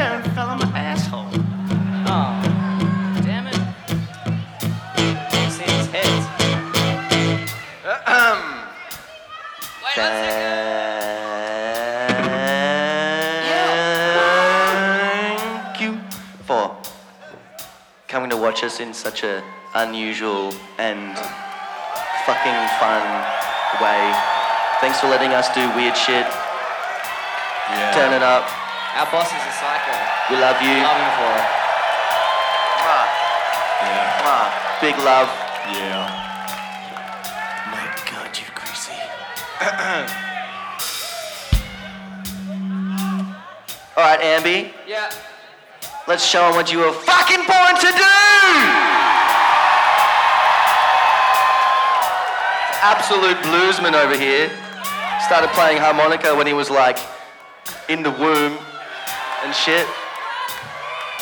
chair and fell on my asshole. Oh, damn it. Can't see his head. Wait, one Thank you for coming to watch us in such a unusual and fucking fun way. Thanks for letting us do weird shit. Yeah. Turning up. Our boss is a psycho. We love you. Love him for it. Mwah. Yeah. Mwah. Big love. Yeah. My God, you greasy. All right, Ambi. Yeah. Let's show them what you were fucking born to do! Absolute bluesman over here. Started playing harmonica when he was like in the womb and shit.